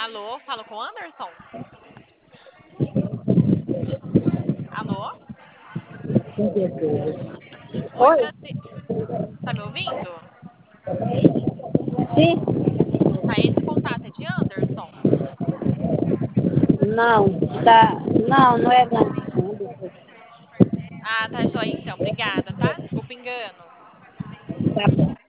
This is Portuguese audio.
Alô, falo com o Anderson? Alô? Oi, Oi? prazer. Tá me ouvindo? Sim? Tá, esse contato é de Anderson? Não, tá. Não, não é não. Ah, tá joia então. Obrigada, tá? Desculpa o engano. Tá bom.